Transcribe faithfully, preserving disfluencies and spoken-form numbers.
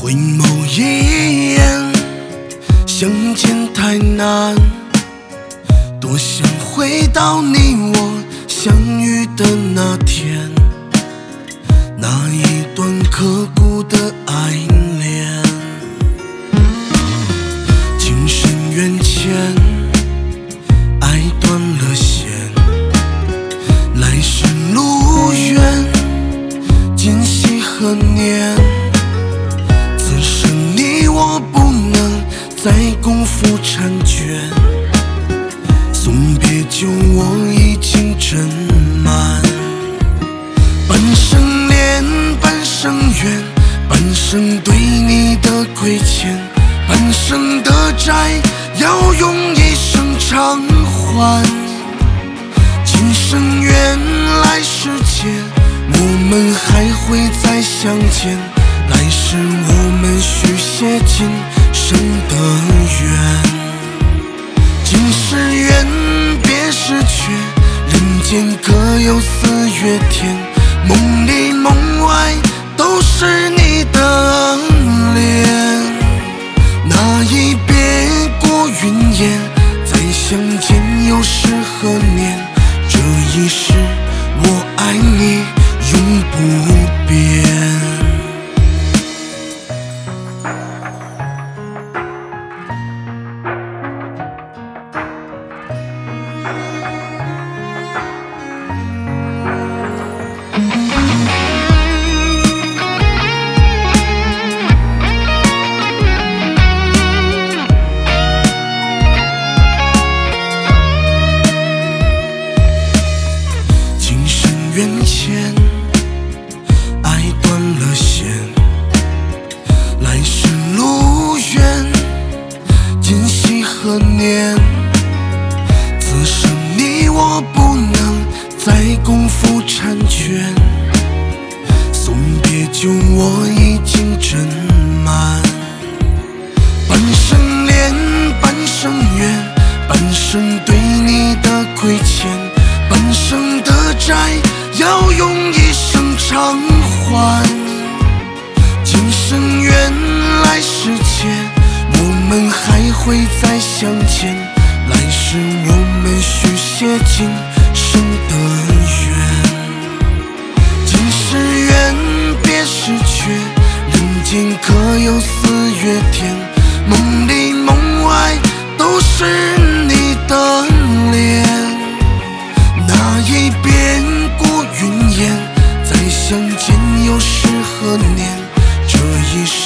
回眸一眼，相见太难，多想回到你我相遇的那天，那一段刻骨的爱恋。情深缘浅，爱断了线，来时路远，今夕何年？此生你我不能再共赴婵娟，送别酒我已经斟满，半生恋，半生缘，半生对你的亏欠，半生的债要用一生偿还。今生缘来世劫，我们还会再相见，来世我们续写今生的缘。今世缘别时缺，人间各有四月天，梦里梦外都是你的脸。那一别过云烟，再相见又是何年？这一世我爱你永不变。缘浅，爱断了线，来时路远，今夕何年？此生你我不能再共赴婵娟，送别酒我已经斟满，半生恋，半生缘，半生对你的亏欠，半生的债要用一生偿还。今生缘来世劫，我们还会再相见，来世我们续写今生的缘。今世缘别时缺，人间各有四月天，梦里梦外都是你的脸。那一边过云烟，再相见又是何年？这一世